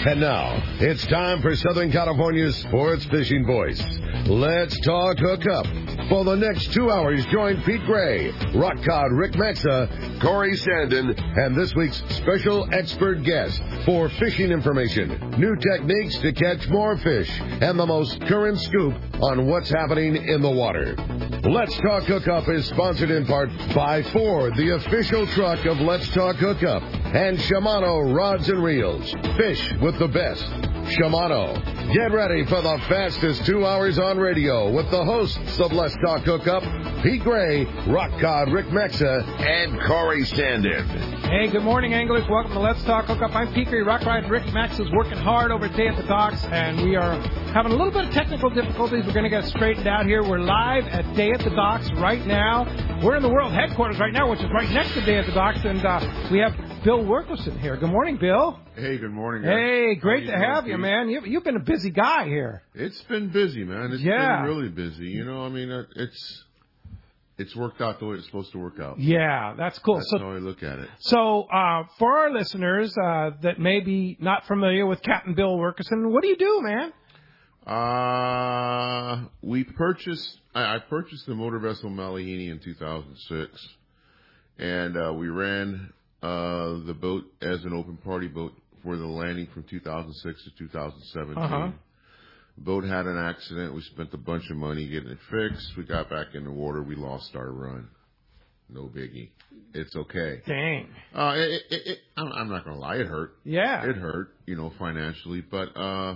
And now, it's time for Southern California's sports fishing voice. Let's talk hookup. For the next 2 hours, join Pete Gray, Rock Cod Rick Maxa, Corey Sandin, and this week's special expert guest for fishing information, new techniques to catch more fish, and the most current scoop on what's happening in the water. Let's Talk Hookup is sponsored in part by Ford, the official truck of Let's Talk Hookup, and Shimano Rods and Reels. Fish with the best. Shimano. Get ready for the fastest 2 hours on radio with the hosts of Let's Talk Hookup, Pete Gray, Rock Cod Rick Mexa, and Corey Sandin. Hey, good morning, anglers. Welcome to Let's Talk Hookup. I'm Pete Gray. Rock Cod Rick Mexa is working hard over at Day at the Docks, and we are having a little bit of technical difficulties. We're going to get straightened out here. We're live at Day at the Docks right now. We're in the world headquarters right now, which is right next to Day at the Docks, and we have Bill Wilkerson here. Good morning, Bill. Hey, good morning, guys. Hey, great to have you, man. You've been a busy guy here. It's been busy, man. It's been really busy. You know, I mean, it's worked out the way it's supposed to work out. Yeah, that's cool. That's how I look at it. So, for our listeners that may be not familiar with Captain Bill Wilkerson, what do you do, man? I purchased the motor vessel Malihini in 2006, and we ran the boat as an open party boat for the landing from 2006 to 2017. The boat had an accident. We spent a bunch of money getting it fixed. We got back in the water. We lost our run. No biggie. It's okay. Dang. I'm not going to lie. It hurt. Yeah. It hurt, financially. But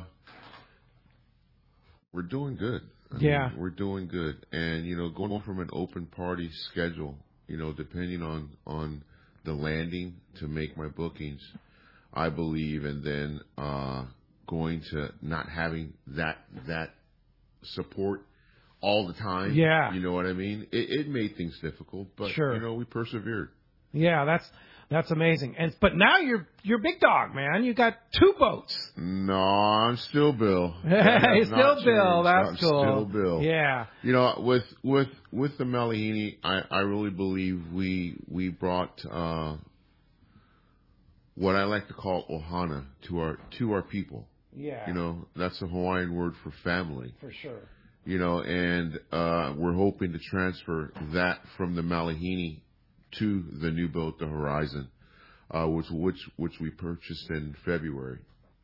we're doing good. I mean, we're doing good. And, going from an open party schedule, depending on the landing to make my bookings, I believe, and then going to not having that support all the time. Yeah. You know what I mean? It made things difficult, but we persevered. Yeah, that's amazing. But now you're big dog, man. You got 2 boats. No, I'm still Bill. Hey, still Bill. That's cool. Still Bill. Yeah. With the Malihini, I really believe we brought what I like to call ohana to our people. Yeah. That's a Hawaiian word for family. For sure. And we're hoping to transfer that from the Malihini to the new boat, the Horizon, which we purchased in February.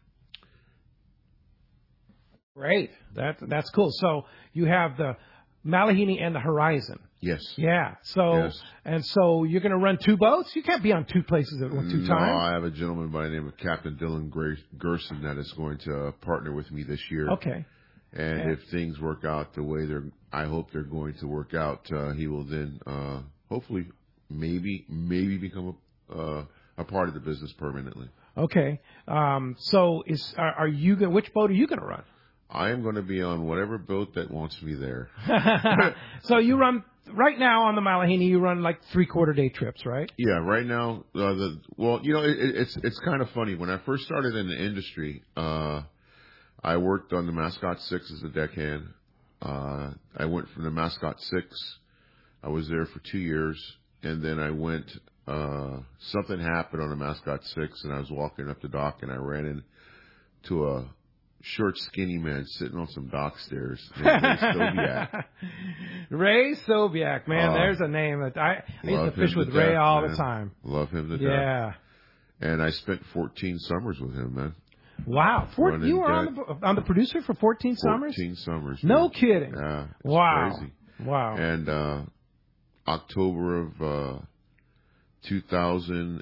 Great. That's cool. So you have the Malihini and the Horizon. Yes. Yeah. So so you're going to run 2 boats? You can't be on 2 places at 2 times. No, I have a gentleman by the name of Captain Dylan Gerson that is going to partner with me this year. Okay. And if things work out the way I hope they're going to work out, he will then hopefully maybe become a part of the business permanently. Okay. So are you going? Which boat are you going to run? I am going to be on whatever boat that wants me there. So you run right now on the Malihini. You run like 3/4 day trips, right? Yeah. Right now, it's kind of funny. When I first started in the industry, I worked on the Mascot 6 as a deckhand. I went from the Mascot 6. I was there for 2 years. And then I went, something happened on the Mascot 6, and I was walking up the dock, and I ran into a short, skinny man sitting on some dock stairs named Ray Sobiak. Ray Sobiak, man, there's a name that I used to fish with Ray all the time. Love him to death. Yeah. And I spent 14 summers with him, man. Wow. You were on the producer for 14 summers? 14 summers. No kidding. Yeah. Wow. Crazy. Wow. And October of 2000,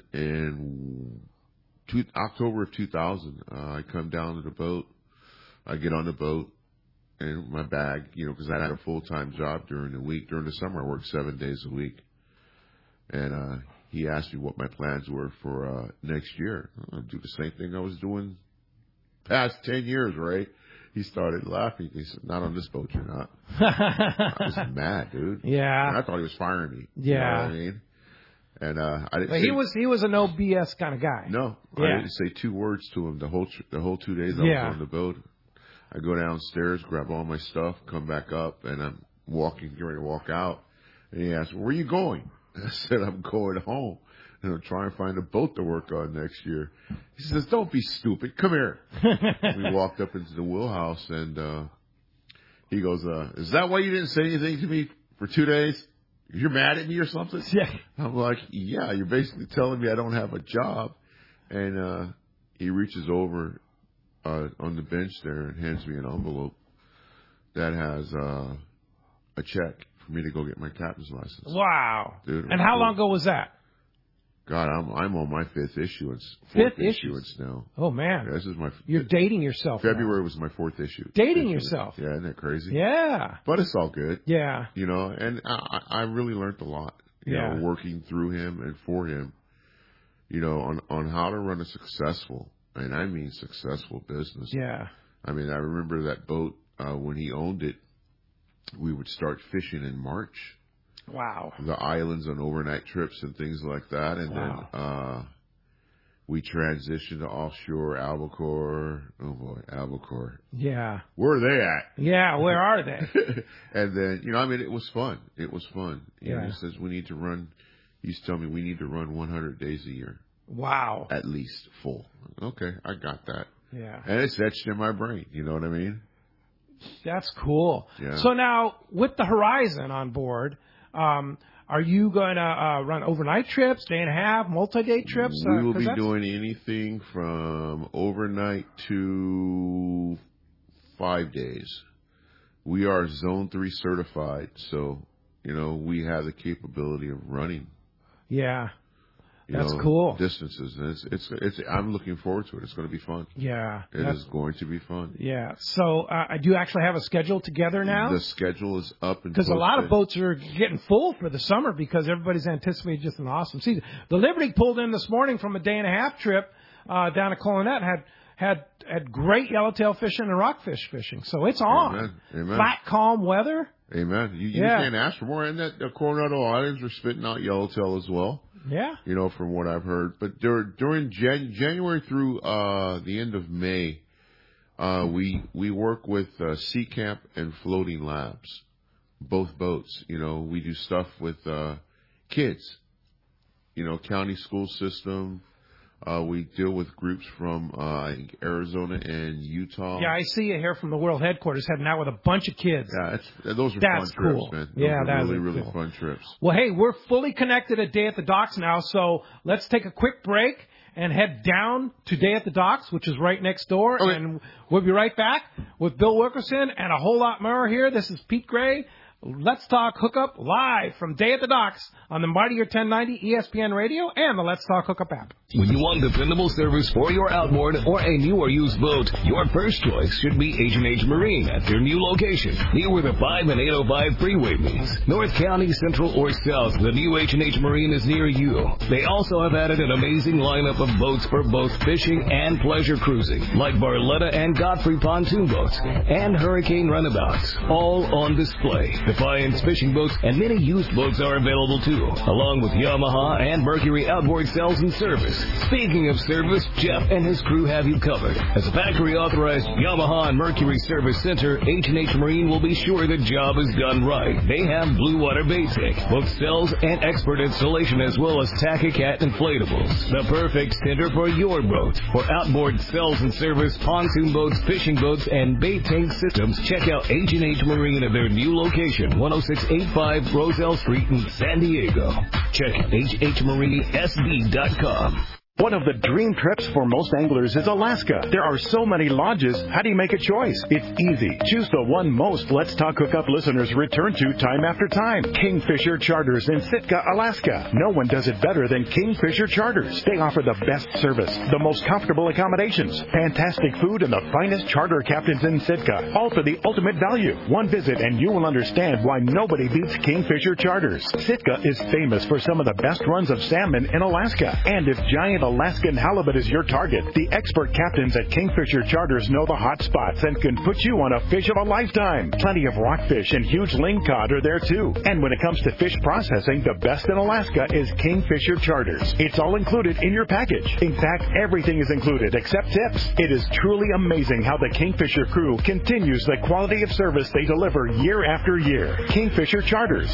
I come down to the boat. I get on the boat and my bag, because I had a full-time job during the week. During the summer, I worked 7 days a week. And he asked me what my plans were for next year. I'll do the same thing I was doing past 10 years, right? He started laughing. He said, "Not on this boat, you're not." I was mad, dude. Yeah. And I thought he was firing me. Yeah. You know what I mean? And I didn't. But he was a no BS kind of guy. No, yeah. I didn't say 2 words to him the whole 2 days I was on the boat. I go downstairs, grab all my stuff, come back up, and I'm getting ready to walk out. And he asked, "Where are you going?" I said, "I'm going home." try and find a boat to work on next year. He says, don't be stupid. Come here. We walked up into the wheelhouse, and he goes, is that why you didn't say anything to me for 2 days? You're mad at me or something? Yeah. I'm like, yeah, you're basically telling me I don't have a job. And he reaches over on the bench there and hands me an envelope that has a check for me to go get my captain's license. Wow. Dude, and how long ago was that? God, I'm on my fifth issuance. Fifth issuance now. Oh, man. Yeah, this is my. You're dating yourself. February now. was my fourth issue. Dating yourself. Yeah, isn't that crazy? Yeah. But it's all good. Yeah. You know, and I really learned a lot. You know, working through him and for him. You know, on how to run a successful, and I mean successful business. Yeah. I mean, I remember that boat when he owned it. We would start fishing in March. Wow. The islands on overnight trips and things like that. And then we transitioned to offshore Albacore. Oh, boy, Albacore. Yeah. Where are they at? Yeah, where are they? And then, you know, I mean, it was fun. It was fun. Yeah. He says he's telling me we need to run 100 days a year. Wow. At least full. Okay, I got that. Yeah. And it's etched in my brain. You know what I mean? That's cool. Yeah. So now, with the Horizon on board, are you going to run overnight trips, day and a half, multi-day trips? We will be doing anything from overnight to 5 days. We are Zone 3 certified, so, you know, we have the capability of running. Yeah. That's cool. Distances. And it's I'm looking forward to it. It's going to be fun. Yeah. It is going to be fun. Yeah. So, do you actually have a schedule together now? The schedule is up and because a lot of boats are getting full for the summer because everybody's anticipating just an awesome season. The Liberty pulled in this morning from a day and a half trip down to Colonet, had great yellowtail fishing and rockfish fishing. So it's on. Amen. Flat, calm weather. Amen. You can't ask for more. And that Coronado Islands were spitting out yellowtail as well. Yeah. You know, from what I've heard. But during January through the end of May, we work with Sea Camp and Floating Labs, both boats. You know, we do stuff with kids, you know, county school system. We deal with groups from Arizona and Utah. Yeah, I see you here from the World Headquarters heading out with a bunch of kids. Yeah, those are That's fun cool. trips, man. Those are are really cool. fun trips. Well, hey, we're fully connected at Day at the Docks now, so let's take a quick break and head down to Day at the Docks, which is right next door. Okay. And we'll be right back with Bill Wilkerson and a whole lot more here. This is Pete Gray. Let's Talk Hookup live from Day at the Docks on the Mightier 1090 ESPN Radio and the Let's Talk Hookup app. When you want dependable service for your outboard or a new or used boat, your first choice should be H&H Marine at their new location, near where the 5 and 805 freeway meets. North County, Central, or South, the new H&H Marine is near you. They also have added an amazing lineup of boats for both fishing and pleasure cruising, like Barletta and Godfrey pontoon boats and Hurricane runabouts, all on display. Defiance fishing boats and many used boats are available too, along with Yamaha and Mercury outboard sales and service. Speaking of service, Jeff and his crew have you covered. As a factory-authorized Yamaha and Mercury Service Center, H&H Marine will be sure the job is done right. They have Blue Water Bait Tank, both sales and expert installation, as well as Tachycat inflatables. The perfect center for your boat. For outboard sales and service, pontoon boats, fishing boats, and bait tank systems, check out H&H Marine at their new location, 10685 Roselle Street in San Diego. Check hhmarinesd.com. One of the dream trips for most anglers is Alaska. There are so many lodges. How do you make a choice? It's easy. Choose the one most Let's Talk Hookup listeners return to time after time. Kingfisher Charters in Sitka, Alaska. No one does it better than Kingfisher Charters. They offer the best service, the most comfortable accommodations, fantastic food, and the finest charter captains in Sitka. All for the ultimate value. One visit and you will understand why nobody beats Kingfisher Charters. Sitka is famous for some of the best runs of salmon in Alaska. And if giant if Alaskan halibut is your target, the expert captains at Kingfisher Charters know the hot spots and can put you on a fish of a lifetime. Plenty of rockfish and huge lingcod are there too. And when it comes to fish processing, the best in Alaska is Kingfisher Charters. It's all included in your package. In fact, everything is included except tips. It is truly amazing how the Kingfisher crew continues the quality of service they deliver year after year. Kingfisher Charters,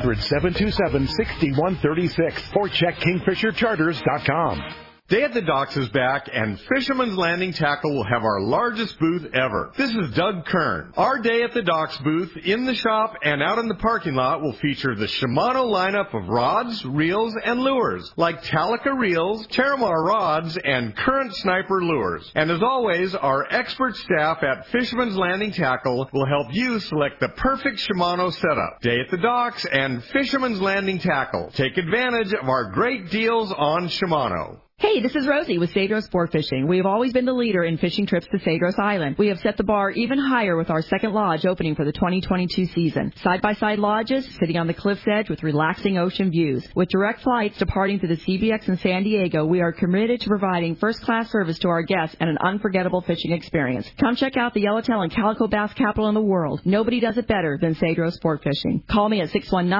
800-727-6136 or check kingfishercharters.com. Day at the Docks is back, and Fisherman's Landing Tackle will have our largest booth ever. This is Doug Kern. Our Day at the Docks booth, in the shop and out in the parking lot, will feature the Shimano lineup of rods, reels, and lures, like Talica reels, Terramar rods, and Current Sniper lures. And as always, our expert staff at Fisherman's Landing Tackle will help you select the perfect Shimano setup. Day at the Docks and Fisherman's Landing Tackle. Take advantage of our great deals on Shimano. Hey, this is Rosie with Cedros Sport Fishing. We have always been the leader in fishing trips to Cedros Island. We have set the bar even higher with our second lodge opening for the 2022 season. Side-by-side lodges sitting on the cliff's edge with relaxing ocean views. With direct flights departing to the CBX in San Diego, we are committed to providing first-class service to our guests and an unforgettable fishing experience. Come check out the yellowtail and calico bass capital in the world. Nobody does it better than Cedros Sport Fishing. Call me at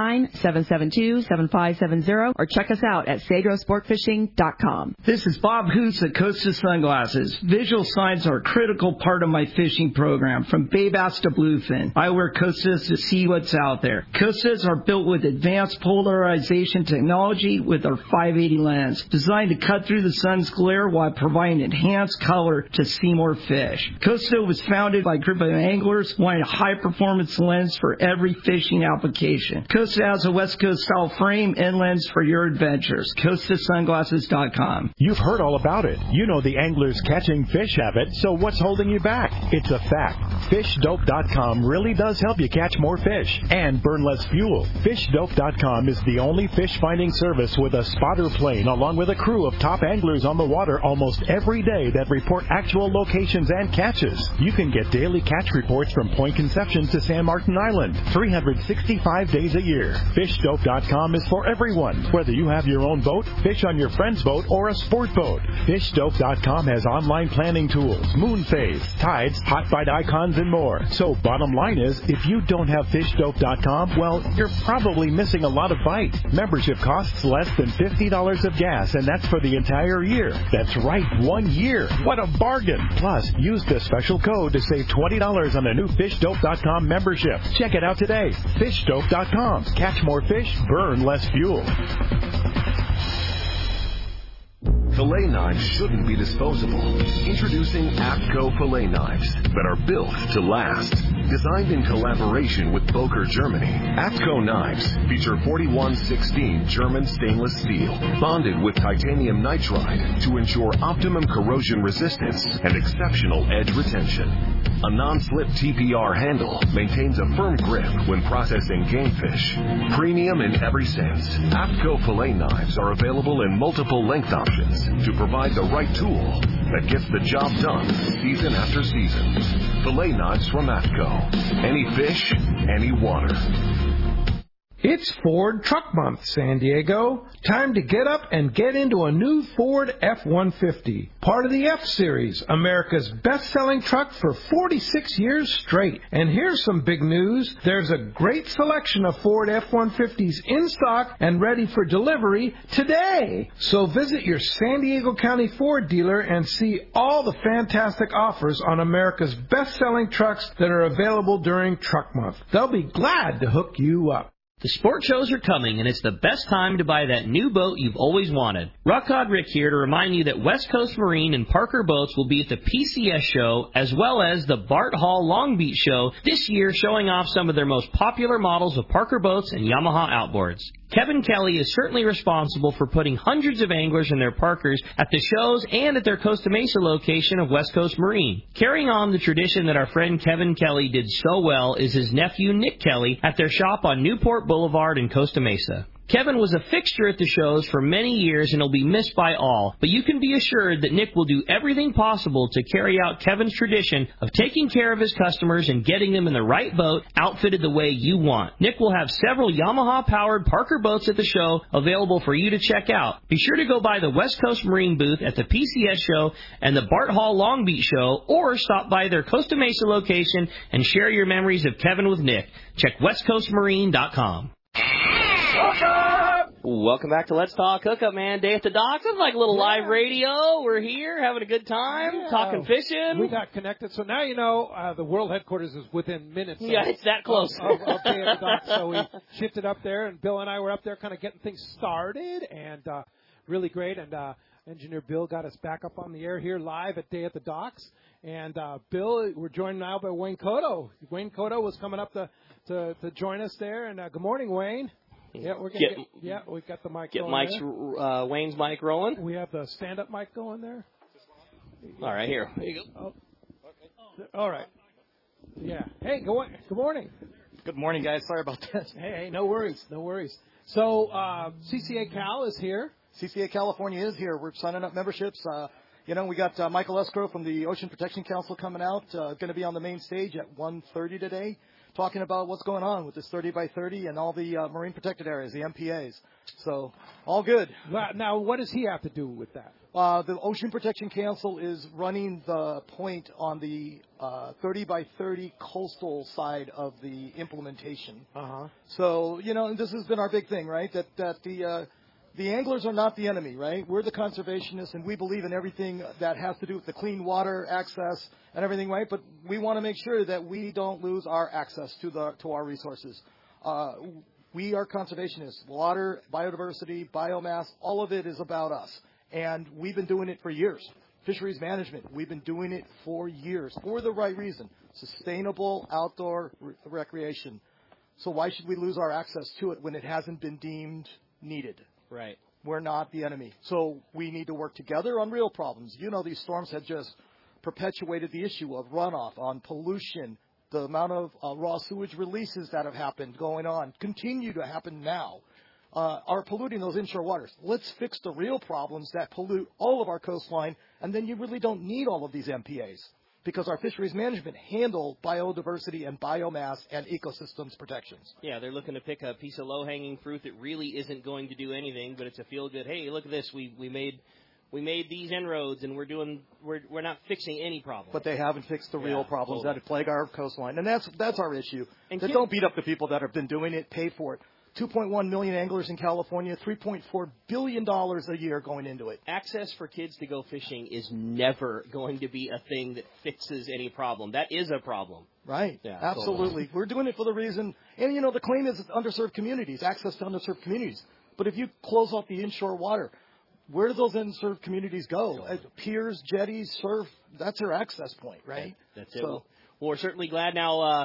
619-772-7570 or check us out at cedrosportfishing.com. This is Bob Hoots at Costa Sunglasses. Visual signs are a critical part of my fishing program, from bay bass to bluefin. I wear Costas to see what's out there. Costas are built with advanced polarization technology with our 580 lens, designed to cut through the sun's glare while providing enhanced color to see more fish. Costa was founded by a group of anglers wanting a high-performance lens for every fishing application. Costa has a West Coast style frame and lens for your adventures. CostaSunglasses.com. You've heard all about it. You know the anglers catching fish have it, so what's holding you back? It's a fact. FishDope.com really does help you catch more fish and burn less fuel. FishDope.com is the only fish finding service with a spotter plane along with a crew of top anglers on the water almost every day that report actual locations and catches. You can get daily catch reports from Point Conception to San Martin Island, 365 days a year. FishDope.com is for everyone, whether you have your own boat, fish on your friend's boat, or a sport boat. FishDope.com has online planning tools, moon phase, tides, hot bite icons, and more. So bottom line is, if you don't have FishDope.com, well, you're probably missing a lot of bite. Membership costs less than $50 of gas, and that's for the entire year. That's right, 1 year. What a bargain. Plus, use the special code to save $20 on a new FishDope.com membership. Check it out today. FishDope.com. Catch more fish, burn less fuel. Fillet knives shouldn't be disposable. Introducing APCO fillet knives that are built to last. Designed in collaboration with Boker, Germany, APCO knives feature 4116 German stainless steel, bonded with titanium nitride to ensure optimum corrosion resistance and exceptional edge retention. A non-slip TPR handle maintains a firm grip when processing game fish. Premium in every sense, APCO fillet knives are available in multiple length options to provide the right tool that gets the job done season after season. Fillet knives from APCO. Any fish, any water. It's Ford Truck Month, San Diego. Time to get up and get into a new Ford F-150. Part of the F-Series, America's best-selling truck for 46 years straight. And here's some big news. There's a great selection of Ford F-150s in stock and ready for delivery today. So visit your San Diego County Ford dealer and see all the fantastic offers on America's best-selling trucks that are available during Truck Month. They'll be glad to hook you up. The sport shows are coming, and it's the best time to buy that new boat you've always wanted. Rock Cod Rick here to remind you that West Coast Marine and Parker Boats will be at the PCS show, as well as the Bart Hall Long Beach show this year, showing off some of their most popular models of Parker Boats and Yamaha outboards. Kevin Kelly is certainly responsible for putting hundreds of anglers and their Parkers at the shows and at their Costa Mesa location of West Coast Marine. Carrying on the tradition that our friend Kevin Kelly did so well is his nephew Nick Kelly at their shop on Newport Boulevard in Costa Mesa. Kevin was a fixture at the shows for many years and will be missed by all, but you can be assured that Nick will do everything possible to carry out Kevin's tradition of taking care of his customers and getting them in the right boat, outfitted the way you want. Nick will have several Yamaha-powered Parker boats at the show available for you to check out. Be sure to go by the West Coast Marine booth at the PCS show and the Bart Hall Long Beach show, or stop by their Costa Mesa location and share your memories of Kevin with Nick. Check westcoastmarine.com. Welcome back to Let's Talk Hookup, man. Day at the Docks. It's like a little live radio. We're here having a good time, talking fishing. We got connected. So now you know the world headquarters is within minutes. Yeah, it's that close. Of Day at the Docks. So we shifted up there, and Bill and I were up there kind of getting things started, and really great. And Engineer Bill got us back up on the air here live at Day at the Docks. And Bill, we're joined now by Wayne Cotto. Wayne Cotto was coming up to join us there. And good morning, Wayne. Yeah, we're gonna we've got the mic going. Wayne's mic rolling. We have the stand-up mic going there. All right, here you go. All right. Yeah. Hey, good morning. Good morning, guys. Sorry about that. Hey, no worries. So CCA Cal is here. CCA California is here. We're signing up memberships. We got Michael Escrow from the Ocean Protection Council coming out. Going to be on the main stage at 1:30 today, talking about what's going on with this 30 by 30 and all the marine protected areas, the MPAs. So all good. Now, what does he have to do with that? The Ocean Protection Council is running the point on the 30 by 30 coastal side of the implementation. So, this has been our big thing, right? That the anglers are not the enemy, right? We're the conservationists, and we believe in everything that has to do with the clean water access and everything, right? But we want to make sure that we don't lose our access to our resources. We are conservationists. Water, biodiversity, biomass, all of it is about us. And we've been doing it for years. Fisheries management, we've been doing it for years for the right reason. Sustainable outdoor recreation. So why should we lose our access to it when it hasn't been deemed needed? Right. We're not the enemy. So we need to work together on real problems. These storms have just perpetuated the issue of runoff, on pollution, the amount of raw sewage releases that have happened going on, continue to happen now, are polluting those inshore waters. Let's fix the real problems that pollute all of our coastline, and then you really don't need all of these MPAs. Because our fisheries management handle biodiversity and biomass and ecosystems protections. Yeah, they're looking to pick a piece of low-hanging fruit that really isn't going to do anything, but it's a feel-good. Hey, look at this. We made these inroads, and we're not fixing any problem. But they haven't fixed the real problems that plague our coastline, and that's our issue. And don't beat up the people that have been doing it. Pay for it. 2.1 million anglers in California, $3.4 billion a year going into it. Access for kids to go fishing is never going to be a thing that fixes any problem. That is a problem. Right. Yeah, absolutely. Totally. We're doing it for the reason, and the claim is underserved communities, access to underserved communities. But if you close off the inshore water, where do those underserved communities go? Piers, jetties, surf, that's their access point, right? That's it. Well, we're certainly glad now.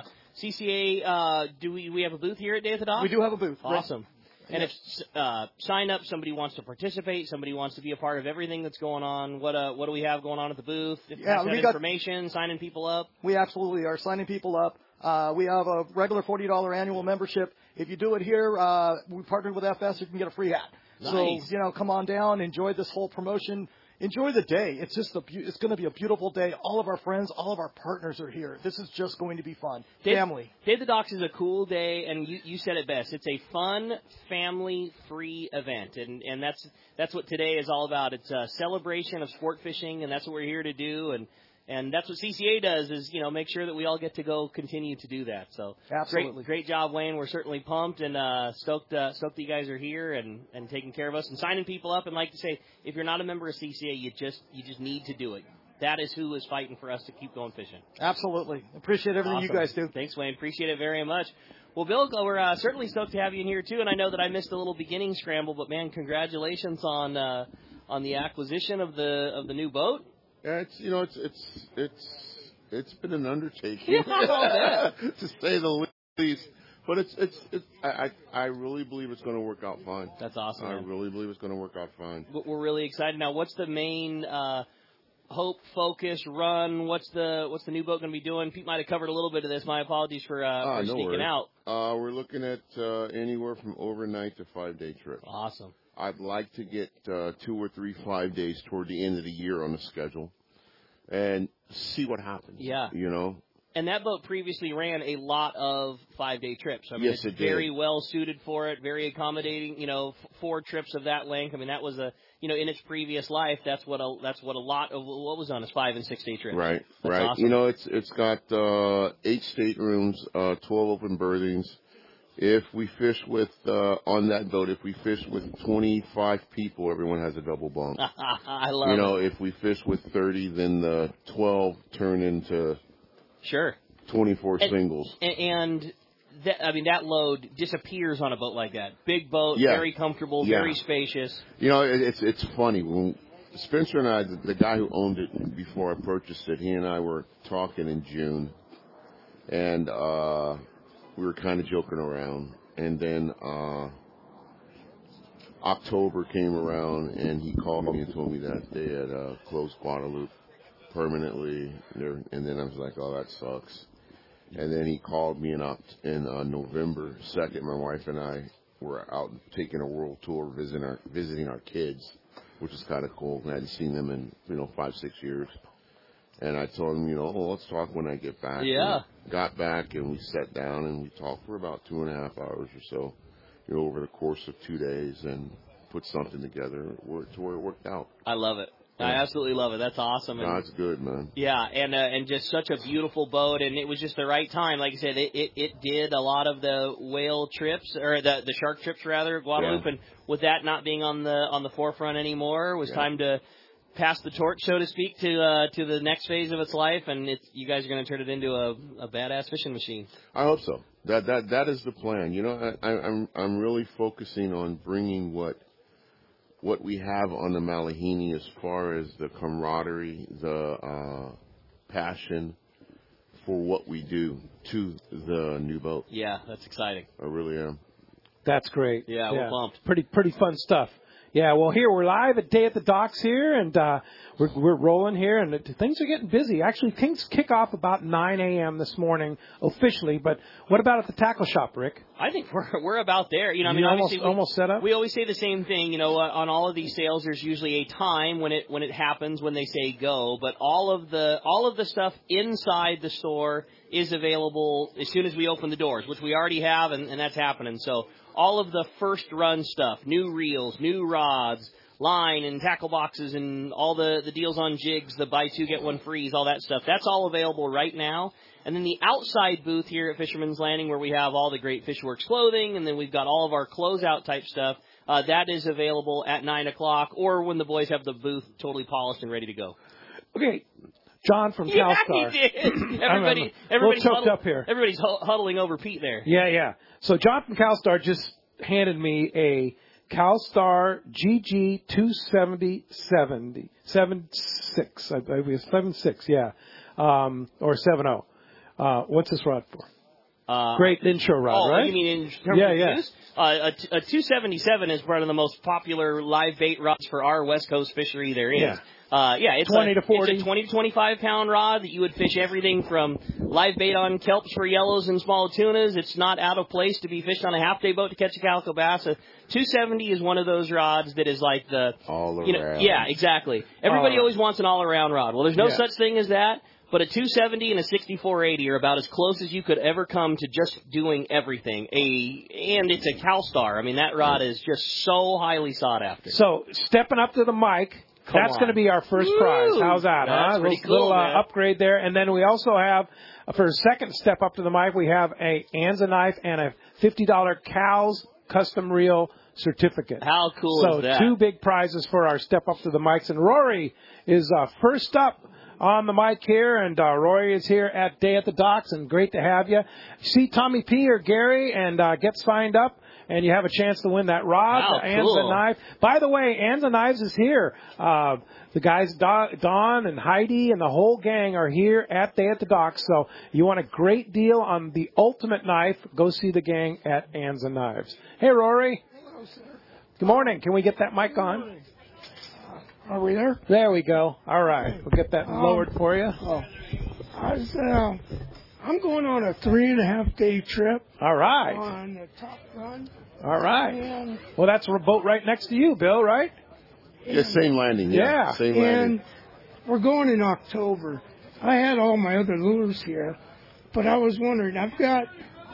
CCA, do we have a booth here at Day at the Docks? We do have a booth. Awesome. And if sign up, somebody wants to participate, somebody wants to be a part of everything that's going on, what do we have going on at the booth? We got information, signing people up. We absolutely are signing people up. We have a regular $40 annual membership. If you do it here, we partnered with FS, you can get a free hat. Nice. So, come on down, enjoy this whole promotion. Enjoy the day. It's just it's going to be a beautiful day. All of our friends, all of our partners are here. This is just going to be fun. Family. Day at the Docks is a cool day, and you said it best. It's a fun, family-free event, and that's what today is all about. It's a celebration of sport fishing, and that's what we're here to do, and that's what CCA does is, make sure that we all get to go continue to do that. So absolutely. Great job, Wayne. We're certainly pumped and stoked that you guys are here and taking care of us and signing people up. And like to say, if you're not a member of CCA, you just need to do it. That is who is fighting for us to keep going fishing. Absolutely. Appreciate everything you guys do. Thanks, Wayne. Appreciate it very much. Well, Bill, we're certainly stoked to have you in here too. And I know that I missed a little beginning scramble, but man, congratulations on the acquisition of the new boat. Yeah, it's been an undertaking to say the least. But I really believe it's going to work out fine. That's awesome. I really believe it's going to work out fine. We're really excited. Now, what's the main hope, focus, run? What's the new boat going to be doing? Pete might have covered a little bit of this. My apologies for sneaking out. We're looking at anywhere from overnight to 5-day trips. Awesome. I'd like to get 2 or 3 5-days toward the end of the year on the schedule and see what happens. Yeah. You know? And that boat previously ran a lot of 5-day trips. I mean, yes, it's very well suited for it, very accommodating, 4 trips of that length. I mean, that was in its previous life, that's what a lot of what was on its 5 and 6 day trips. Right, that's right. Awesome. It's got 8 staterooms, 12 open berthings. If we fish with on that boat, if we fish with 25 people, everyone has a double bunk. I love it. If we fish with 30, then the 12 turn into 24 singles. And that load disappears on a boat like that. Big boat, very comfortable, very spacious. It's funny. When Spencer and I, the guy who owned it before I purchased it, he and I were talking in June, and we were kind of joking around. And then October came around, and he called me and told me that they had closed Guadalupe permanently, and then I was like, oh, that sucks. And then he called me in November 2nd. My wife and I were out taking a world tour, visiting our kids, which is kind of cool. I hadn't seen them in 5-6 years. And I told him, let's talk when I get back. Yeah. And got back and we sat down and we talked for about 2.5 hours or so, over the course of 2 days, and put something together to where it worked out. I love it. I absolutely love it. That's awesome. God's good, man. Yeah, and just such a beautiful boat, and it was just the right time. Like I said, it did a lot of the whale trips, or the shark trips rather, Guadalupe, and with that not being on the forefront anymore, it was time to pass the torch, so to speak, to the next phase of its life, and you guys are going to turn it into a badass fishing machine. I hope so. That is the plan. I'm really focusing on bringing what we have on the Malihini as far as the camaraderie, the passion for what we do to the new boat. Yeah, that's exciting. I really am. That's great. Yeah, we're pumped. Pretty fun stuff. Yeah, well, here we're live at Day at the Docks here, and we're rolling here, and things are getting busy. Actually, things kick off about 9 a.m. this morning officially. But what about at the tackle shop, Rick? I think we're about there. Obviously almost set up. We always say the same thing. On all of these sales, there's usually a time when it happens, when they say go. But all of the stuff inside the store is available as soon as we open the doors, which we already have, and that's happening. So all of the first run stuff, new reels, new rods, line and tackle boxes, and all the deals on jigs, the buy 2 get 1 frees, all that stuff. That's all available right now. And then the outside booth here at Fisherman's Landing, where we have all the great Fishworks clothing, and then we've got all of our closeout type stuff, that is available at 9 o'clock, or when the boys have the booth totally polished and ready to go. Okay. John from CalStar. He did. Everybody's choked up here. Everybody's huddling over Pete there. Yeah. So John from CalStar just handed me a CalStar GG 270-76. I believe it's 76, yeah, or 70. What's this rod for? Great inshore rod, right? You mean in terms of use? A 277 is one of the most popular live bait rods for our West Coast fishery there is. Yeah. It's 20 to 40. It's a 20 to 25 pound rod that you would fish everything from live bait on kelps for yellows and small tunas. It's not out of place to be fished on a half day boat to catch a calico bass. A 270 is one of those rods that is like the all around. Yeah, exactly. Everybody always wants an all around rod. Well, there's no such thing as that. But a 270 and a 6480 are about as close as you could ever come to just doing everything. And it's a CalStar. I mean, that rod is just so highly sought after. So, stepping up to the mic, that's going to be our first prize. How's that, That's pretty cool, little upgrade there. And then we also have, for a second step up to the mic, we have a Anza knife and a $50 Cal's custom reel certificate. How cool is that? So 2 big prizes for our step up to the mics. And Rory is first up on the mic here, and Rory is here at Day at the Docks, and great to have you. See Tommy P. or Gary and get signed up, and you have a chance to win that rod, the Anza knife. By the way, Anza Knives is here. The guys, Don and Heidi and the whole gang are here at Day at the Docks, so you want a great deal on the ultimate knife, go see the gang at Anza Knives. Hey, Rory. Hello, sir. Good morning. Can we get that mic on? Are we there? There we go. All right. We'll get that lowered for you. I'm going on a 3.5 day trip. All right. On the Top Gun. All right. And Well, that's a boat right next to you, Bill, right? Yeah, same landing. Yeah. Same landing. And we're going in October. I had all my other lures here, but I was wondering, I've got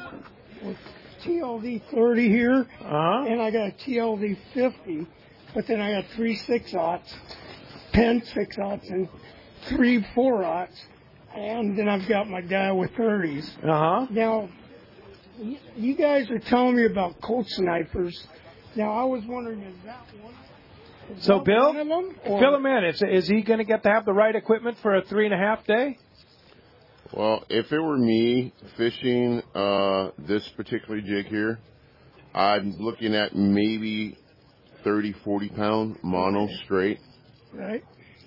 TLD 30 here, and I got a TLD 50, but then I got 3 6/0, Penn 6/0, and 3 4/0, and then I've got my guy with 30s. Now, you guys are telling me about Colt snipers. Now, I was wondering, is that one? So, Bill, one of them, fill him in. Is he going to get to have the right equipment for a 3.5 day? Well, if it were me fishing this particular jig here, I'm looking at maybe 30, 40-pound mono straight. Right.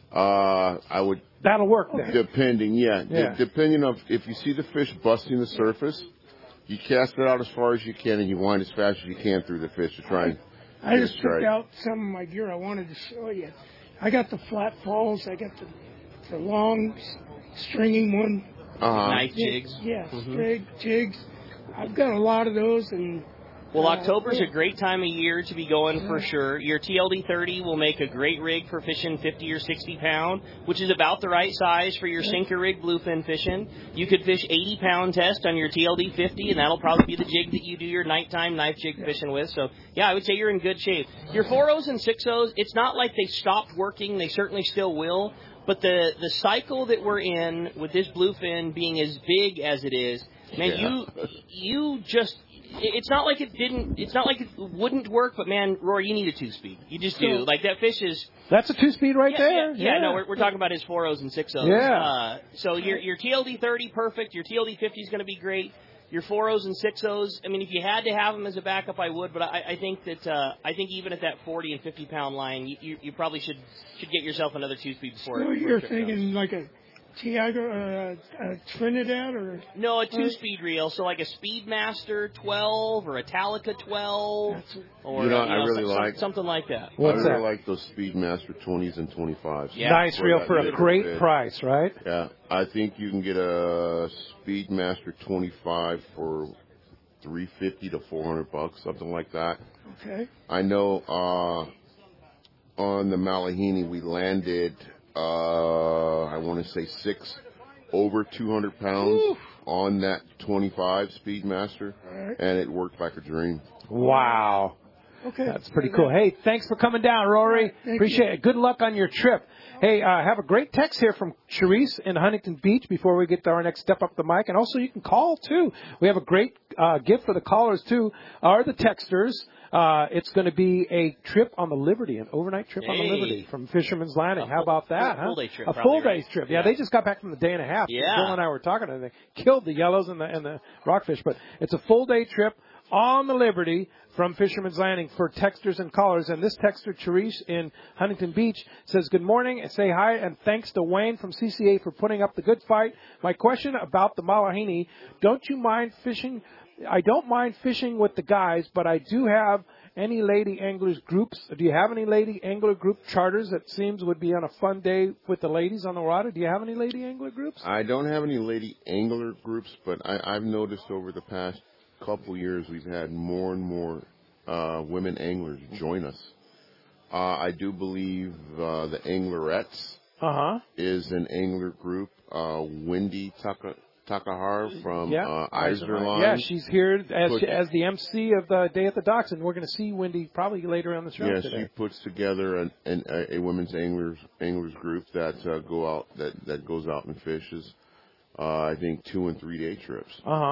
I would. That'll work then. Depending, depending on if you see the fish busting the surface, you cast it out as far as you can and you wind as fast as you can through the fish to try and. I just took out some of my gear I wanted to show you. I got the flat falls. I got the long stringing one. Knife jigs. Yeah, string jigs. I've got a lot of those. And well, October's a great time of year to be going for sure. Your TLD 30 will make a great rig for fishing 50 or 60 pound, which is about the right size for your sinker rig bluefin fishing. You could fish 80 pound test on your TLD 50, and that'll probably be the jig that you do your nighttime knife jig fishing with. So, yeah, I would say you're in good shape. Your 4.0s and 6.0s, it's not like they stopped working. They certainly still will. But the cycle that we're in with this bluefin being as big as it is, man, you just... It's not like it didn't. It's not like it wouldn't work, but man, Rory, you need a 2-speed. You just do. Like that fish is. That's a 2-speed right there. Yeah. No, we're talking about his 4.0s and 6.0s. Yeah. So your TLD 30 perfect. Your TLD 50 is going to be great. Your 4.0s and 6.0s. I mean, if you had to have them as a backup, I would. But I think that even at that 40 and 50 pound line, you probably should get yourself another 2-speed before. So you're thinking like a Tiago, a Trinidad, or no, a 2-speed reel. So like a Speedmaster 12 or a Talica 12, or I really like something like that. I really like those Speedmaster 20s and 25s. Yeah. Nice reel for a great price, right? Yeah, I think you can get a Speedmaster 25 for $350 to $400, something like that. Okay. I know on the Malahini we landed. I want to say 6 over 200 pounds on that 25 Speedmaster, and it worked like a dream. Wow. Okay. That's pretty cool. Hey, thanks for coming down, Rory. Appreciate it. Good luck on your trip. Hey, have a great text here from Charisse in Huntington Beach before we get to our next step up the mic. And also you can call, too. We have a great gift for the callers, too, or the texters. It's going to be a trip on the Liberty, an overnight trip on the Liberty from Fisherman's Landing. How about that, full day trip, a full day's trip. Yeah, they just got back from the day and a half. Yeah. Bill and I were talking, and they killed the yellows and the rockfish. But it's a full day trip on the Liberty from Fisherman's Landing for texters and callers. And this texter, Charisse in Huntington Beach, says, good morning and say hi, and thanks to Wayne from CCA for putting up the good fight. My question about the Malahini, don't you mind fishing? I don't mind fishing with the guys, but I do have any lady anglers groups. Do you have any lady angler group charters that seems would be on a fun day with the ladies on the water? Do you have any lady angler groups? I don't have any lady angler groups, but I've noticed over the past couple years we've had more and more women anglers join us. I do believe the Anglerettes is an angler group. Wendy Takahara from Eisnerline. Yeah, she's here as the MC of the Day at the Docks, and we're going to see Wendy probably later on the show today. She puts together a women's anglers group that goes out and fishes. I think 2 and 3 day trips.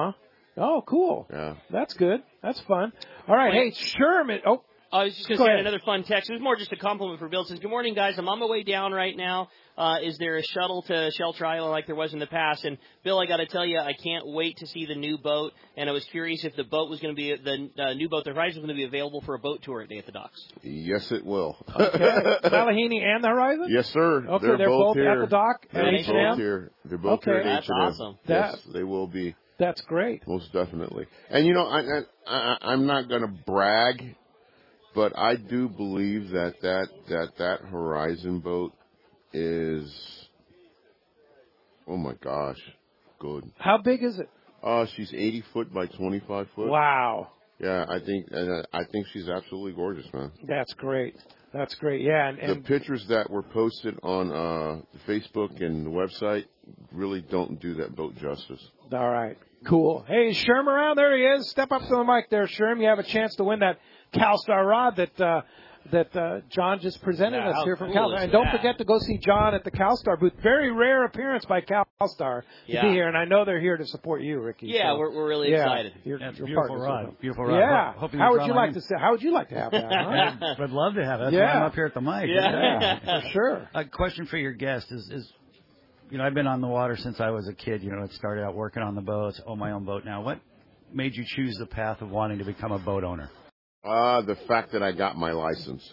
Oh, cool. Yeah, that's good. That's fun. All right, hey Sherman. Oh, I was just going to say another fun text. It was more just a compliment for Bill. It says, good morning, guys. I'm on my way down right now. Is there a shuttle to Shelter Island like there was in the past? And, Bill, I got to tell you, I can't wait to see the new boat. And I was curious if the boat was going to be, the new boat, the Horizon, was going to be available for a boat tour at Day at the Docks. Yes, it will. Okay. Malahini and the Horizon? Yes, sir. Okay, they're both here. at the dock at They're H&M? both here. They're both here at That's H&M. awesome. Yes, they will be. That's great. Most definitely. And, I'm not going to brag But I do believe that Horizon boat is, oh my gosh, good. How big is it? She's 80 foot by 25 foot. Wow. Yeah, I think she's absolutely gorgeous, man. That's great. That's great. Yeah, and the pictures that were posted on Facebook and the website really don't do that boat justice. All right. Cool. Hey, is Sherm around? There he is. Step up to the mic there, Sherm. You have a chance to win that CalStar rod that John just presented us here from CalStar. And don't forget to go see John at the CalStar booth. Very rare appearance by CalStar to be here, and I know they're here to support you, Ricky. Yeah, so, we're really excited. You're beautiful rod. Beautiful rod. Yeah. Hope How would you like to have that? Huh? I'd love to have it. That's why I'm up here at the mic. Yeah, for sure. A question for your guest is, I've been on the water since I was a kid. I started out working on the boats, own my own boat now. What made you choose the path of wanting to become a boat owner? The fact that I got my license.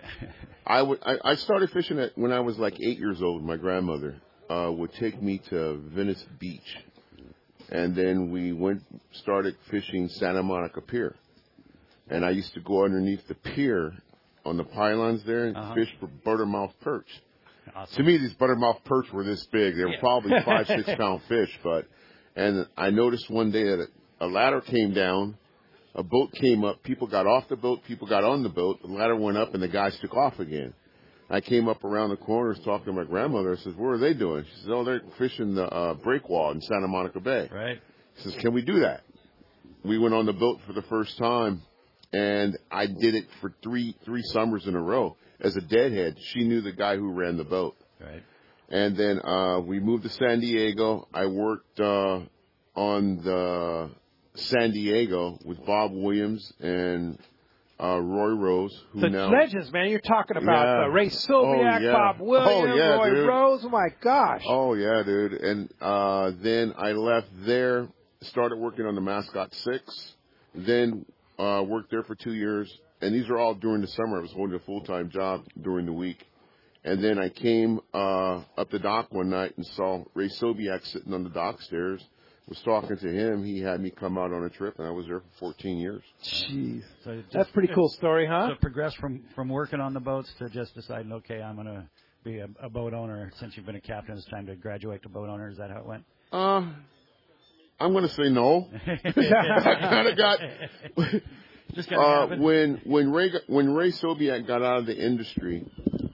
I started fishing when I was like 8 years old. My grandmother would take me to Venice Beach, and then we started fishing Santa Monica Pier. And I used to go underneath the pier on the pylons there and fish for buttermouth perch. Awesome. To me, these buttermouth perch were this big. They were probably 5-6 pound fish, and I noticed one day that a ladder came down. A boat came up, people got off the boat, people got on the boat, the ladder went up, and the guys took off again. I came up around the corners talking to my grandmother. I says, what are they doing? She says, oh, they're fishing the breakwall in Santa Monica Bay. Right. She says, can we do that? We went on the boat for the first time, and I did it for three summers in a row. As a deadhead, she knew the guy who ran the boat. Right. And then we moved to San Diego. I worked on the San Diego with Bob Williams and Roy Rose. Who the now, legends, man. You're talking about Ray Sobiak, Bob Williams, Roy dude. Rose. Oh, my gosh. Oh, yeah, dude. And then I left there, started working on the Mascot 6, then worked there for 2 years. And these are all during the summer. I was holding a full-time job during the week. And then I came up the dock one night and saw Ray Sobiak sitting on the dock stairs. Was talking to him. He had me come out on a trip, and I was there for 14 years. Jeez. So that's a pretty cool story, huh? So it progressed from working on the boats to just deciding, okay, I'm going to be a boat owner. Since you've been a captain, it's time to graduate to boat owner. Is that how it went? I'm going to say no. I kind of got... when Ray Sobiak got out of the industry,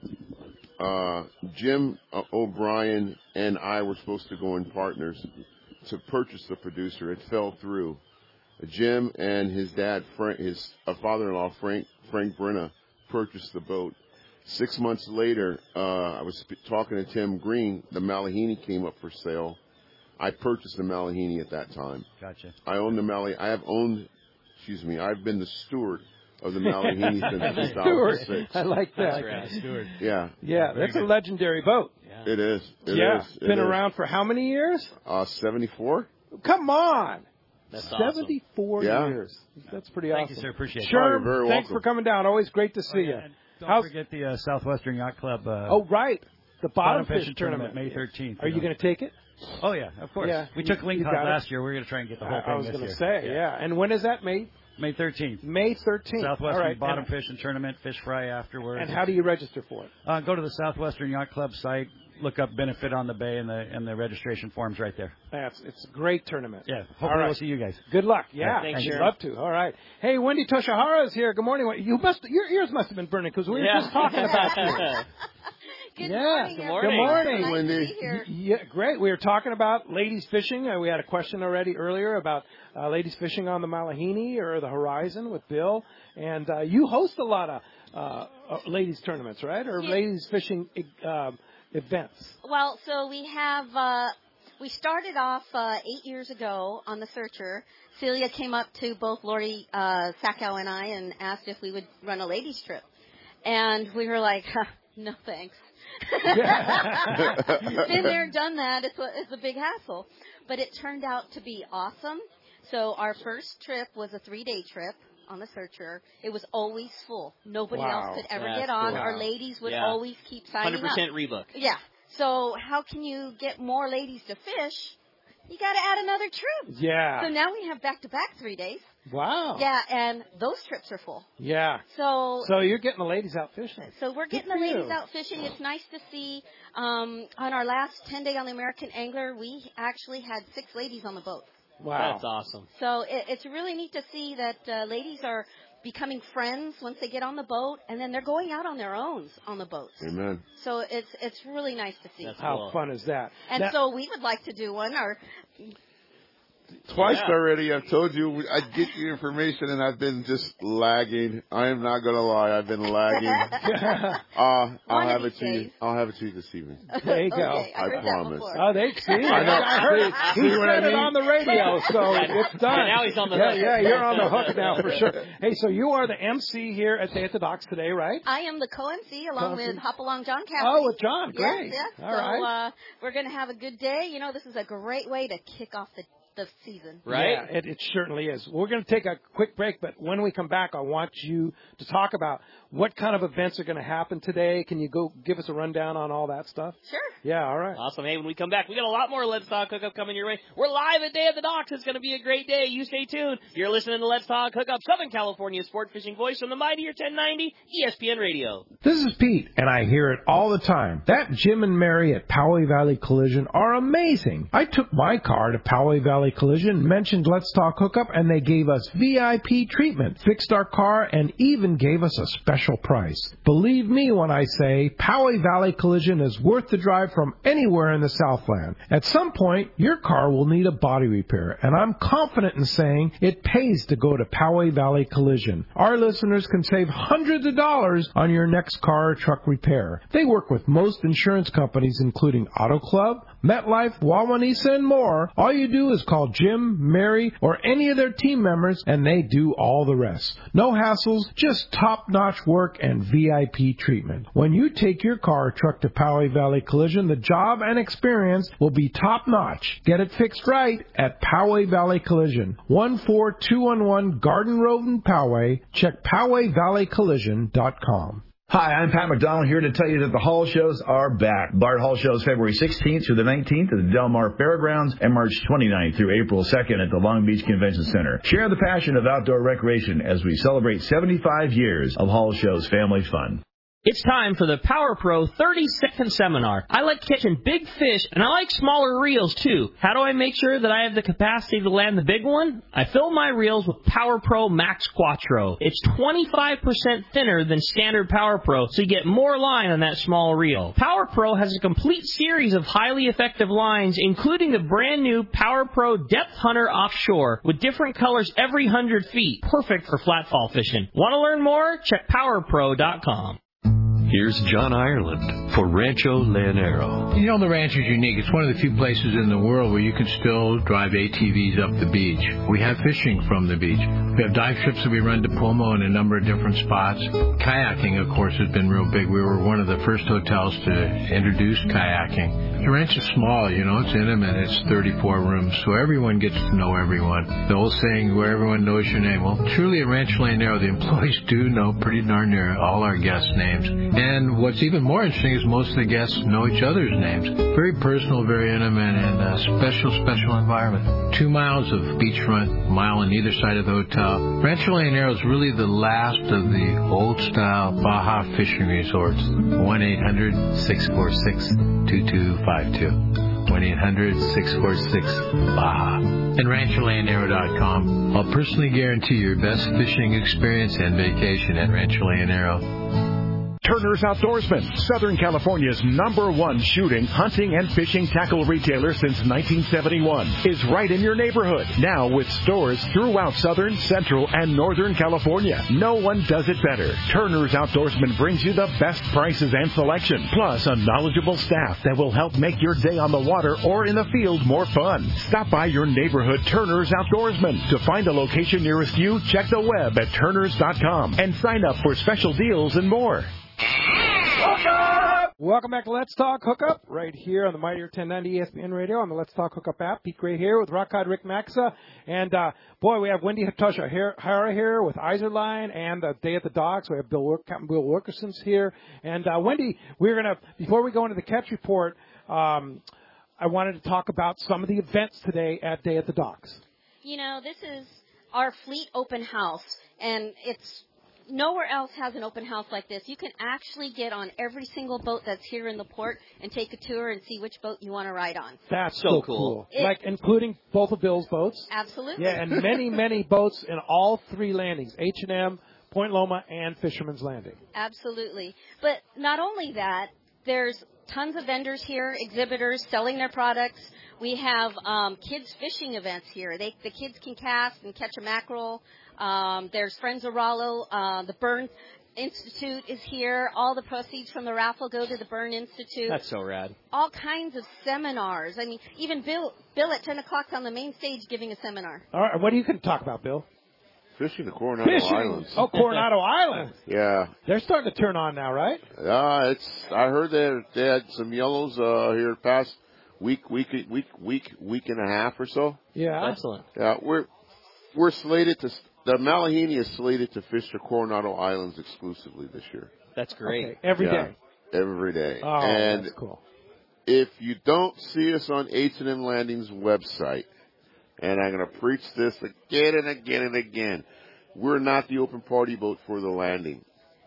Jim O'Brien and I were supposed to go in partners to purchase the producer. It fell through. Jim and his dad, his father-in-law, Frank Brenna, purchased the boat. 6 months later, I was talking to Tim Green. The Malahini came up for sale. I purchased the Malahini at that time. Gotcha. I own the Malahini. I've been the steward of the Malahini since 2006. I like that. Steward. Yeah. Yeah, that's a legendary boat. Yeah. It is. It is. Been around for how many years? 74. Come on. That's 74 years. That's pretty awesome. Thank you, sir. Appreciate it. Sure. You're very Thanks welcome. for coming down. Always great to see you. And don't forget the Southwestern Yacht Club. Right. The Bottom Fish Tournament, May 13th. Are you going to take it? Oh, yeah, of course. Yeah. We took Lincoln last year. We're going to try and get the whole thing I was going to say, yeah. And when is that, May 13th. May 13th. Southwestern Bottom Fishing Tournament, fish fry afterwards. And how do you register for it? Go to the Southwestern Yacht Club site, look up Benefit on the Bay, and the registration form's right there. It's a great tournament. Yeah, hopefully we'll see you guys. Good luck. Yeah, thanks, I'd love to. All right. Hey, Wendy Toshihara is here. Good morning. Your ears must have been burning because we were just talking about you. Good morning. Good morning. Good morning, Wendy. Nice to be here. Yeah, great. We were talking about ladies fishing. We had a question already earlier about ladies fishing on the Malahini or the Horizon with Bill. And you host a lot of ladies tournaments, right? Or ladies fishing events. Well, so we have, we started off 8 years ago on the Searcher. Celia came up to both Lori Sackow and I and asked if we would run a ladies trip. And we were like, no thanks. Been there, done that. It's a big hassle. But it turned out to be awesome. So our first trip was a 3-day trip on the Searcher. It was always full. Nobody else could ever get on. Cool. Our ladies would always keep signing 100% up. 100% rebook. Yeah. So how can you get more ladies to fish you got to add another trip. Yeah. So now we have back-to-back 3 days. Wow. Yeah, and those trips are full. Yeah. So you're getting the ladies out fishing. So we're getting the ladies out fishing. It's nice to see. On our last 10-day on the American Angler, we actually had 6 ladies on the boat. Wow. That's awesome. So it's really neat to see that ladies are becoming friends once they get on the boat, and then they're going out on their own on the boats. Amen. So it's really nice to see. How fun is that? And so we would like to do one. Twice already, I've told you, I'd get you information, and I've been just lagging. I am not going to lie, I've been lagging. I'll have it to you. I'll have it to you this evening. There you go. Okay, I promise. Oh, they see. I know. I heard it. He See what I said it mean? on the radio, so it's done. Now he's on the hook. Yeah, you're on the hook now for sure. Hey, so you are the MC here at Day at the Docks today, right? I am the co-MC along with Hopalong John Cassidy. Oh, with John. Great. Yes. All right. We're going to have a good day. You know, this is a great way to kick off the season. Right? Yeah, it certainly is. We're going to take a quick break, but when we come back, I want you to talk about what kind of events are going to happen today. Can you go give us a rundown on all that stuff? Sure. Yeah, all right. Awesome. Hey, when we come back, we got a lot more Let's Talk Hookup coming your way. We're live at Day at the Docks. It's going to be a great day. You stay tuned. You're listening to Let's Talk Hookup, Southern California's sport fishing voice from the mightier 1090 ESPN Radio. This is Pete, and I hear it all the time. That Jim and Mary at Poway Valley Collision are amazing. I took my car to Poway Valley Collision, mentioned Let's Talk Hookup, and they gave us VIP treatment, fixed our car, and even gave us a special price. Believe me when I say Poway Valley Collision is worth the drive from anywhere in the Southland. At some point, your car will need a body repair, and I'm confident in saying it pays to go to Poway Valley Collision. Our listeners can save hundreds of dollars on your next car or truck repair. They work with most insurance companies, including Auto Club, MetLife, Wawanesa, and more. All you do is call Jim, Mary, or any of their team members, and they do all the rest. No hassles, just top-notch work and VIP treatment. When you take your car or truck to Poway Valley Collision, the job and experience will be top-notch. Get it fixed right at Poway Valley Collision, 14211 Garden Road in Poway. Check PowayValleyCollision.com. Hi, I'm Pat McDonald here to tell you that the Hall Shows are back. Bard Hall Shows February 16th through the 19th at the Del Mar Fairgrounds and March 29th through April 2nd at the Long Beach Convention Center. Share the passion of outdoor recreation as we celebrate 75 years of Hall Shows family fun. It's time for the Power Pro 30-second seminar. I like catching big fish, and I like smaller reels, too. How do I make sure that I have the capacity to land the big one? I fill my reels with Power Pro Max Quattro. It's 25% thinner than standard Power Pro, so you get more line on that small reel. Power Pro has a complete series of highly effective lines, including the brand new Power Pro Depth Hunter Offshore, with different colors every 100 feet. Perfect for flatfall fishing. Want to learn more? Check PowerPro.com. Here's John Ireland for Rancho Leonero. You know, the ranch is unique. It's one of the few places in the world where you can still drive ATVs up the beach. We have fishing from the beach. We have dive trips that we run to Pomo in a number of different spots. Kayaking, of course, has been real big. We were one of the first hotels to introduce kayaking. The ranch is small, you know, it's intimate. It's 34 rooms, so everyone gets to know everyone. The old saying, where everyone knows your name. Well, truly at Rancho Leonero, the employees do know pretty darn near all our guests' names. And what's even more interesting is most of the guests know each other's names. Very personal, very intimate, and a special environment. 2 miles of beachfront, mile on either side of the hotel. Rancho Leonero is really the last of the old-style Baja fishing resorts. 1-800-646-2252. 1-800-646-BAJA. And RanchoLeonero.com. I'll personally guarantee your best fishing experience and vacation at Rancho Leonero. Turner's Outdoorsman, Southern California's #1 shooting, hunting, and fishing tackle retailer since 1971, is right in your neighborhood. Now with stores throughout Southern, Central, and Northern California. No one does it better. Turner's Outdoorsman brings you the best prices and selection, plus a knowledgeable staff that will help make your day on the water or in the field more fun. Stop by your neighborhood Turner's Outdoorsman. To find a location nearest you, check the web at turners.com and sign up for special deals and more. Welcome back to Let's Talk Hookup, right here on the mightier 1090 ESPN Radio on the Let's Talk Hookup app. Pete Gray here with Rock God Rick Maxa. And, boy, we have Wendy Hatosha Hara here with Iserline and Day at the Docks. We have Captain Bill Wilkerson's here. And, Wendy, we're going to, before we go into the catch report, I wanted to talk about some of the events today at Day at the Docks. You know, this is our fleet open house, and it's nowhere else has an open house like this. You can actually get on every single boat that's here in the port and take a tour and see which boat you want to ride on. That's so cool. Like including both of Bill's boats. Absolutely. Yeah, and many, many boats in all three landings, H&M, Point Loma, and Fisherman's Landing. Absolutely. But not only that, there's tons of vendors here, exhibitors selling their products. We have kids fishing events here. The kids can cast and catch a mackerel. There's Friends of Rollo. The Burn Institute is here. All the proceeds from the raffle go to the Burn Institute. That's so rad. All kinds of seminars. I mean, even Bill at 10 o'clock on the main stage giving a seminar. All right, what are you going to talk about, Bill? Fishing the Coronado Islands. Oh, Coronado Islands. Yeah. They're starting to turn on now, right? I heard they had some yellows here the past week and a half or so. Yeah. Excellent. Yeah, we're slated to. The Malahini is slated to fish the Coronado Islands exclusively this year. That's great. Okay. Every day. Every day. Oh, and that's cool. If you don't see us on H&M Landing's website, and I'm going to preach this again and again and again, we're not the open party boat for the landing.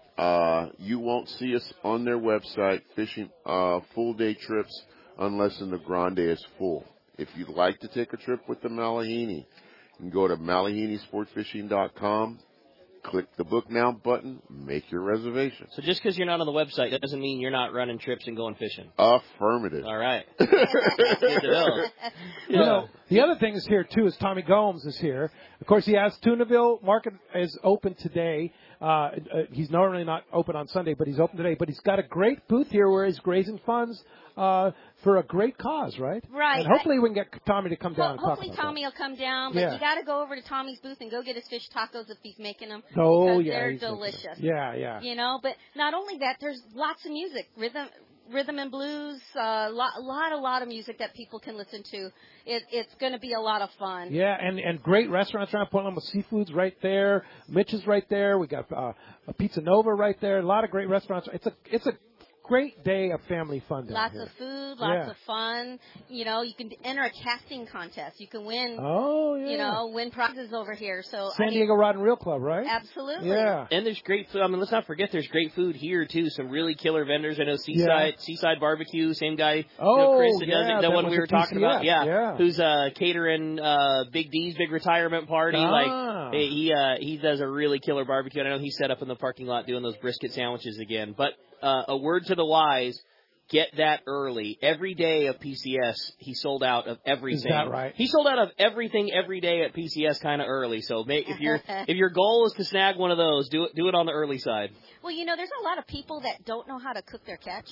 You won't see us on their website fishing full day trips unless the Grande is full. If you'd like to take a trip with the Malahini, you can go to MalahiniSportFishing.com, click the Book Now button, make your reservation. So just because you're not on the website, that doesn't mean you're not running trips and going fishing. Affirmative. All right. Good to know. You know, the other thing is here, too, is Tommy Gomes is here. Of course, he has Tunaville Market is open today. He's normally not open on Sunday, but he's open today. But he's got a great booth here where he's raising funds for a great cause, right? Right. And hopefully we can get Tommy to come down and talk about hopefully Tommy will come down, but Yeah. you got to go over to Tommy's booth and go get his fish tacos if he's making them. Oh, because yeah, they're he's making them. delicious. Yeah, yeah. You know, but not only that, there's lots of music, rhythm and blues, a lot of music that people can listen to. It's going to be a lot of fun. Yeah, and great restaurants around Portland with Seafood's right there. Mitch is right there. We got a Pizza Nova right there. A lot of great restaurants. It's a great day of family fun down Lots here. of food, lots of fun. You know, you can enter a casting contest. You can win. Oh, yeah. You know, win prizes over here. So San Diego Rod and Reel Club, right? Absolutely. Yeah. And there's great food. I mean, let's not forget there's great food here, too. Some really killer vendors. I know Seaside Barbecue, same guy, Chris, that does it, the one we were talking about. Yeah. Who's catering Big D's big retirement party. Like he does a really killer barbecue. And I know he's set up in the parking lot doing those brisket sandwiches again. But a word to the wise, get that early. Every day of PCS, he sold out of everything. Is that right? He sold out of everything every day at PCS kind of early. So if your goal is to snag one of those, do it on the early side. Well, you know, there's a lot of people that don't know how to cook their catch.